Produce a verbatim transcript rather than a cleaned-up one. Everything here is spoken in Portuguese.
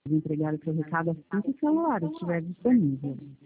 entregar o seu recado assim que o celular estiver disponível.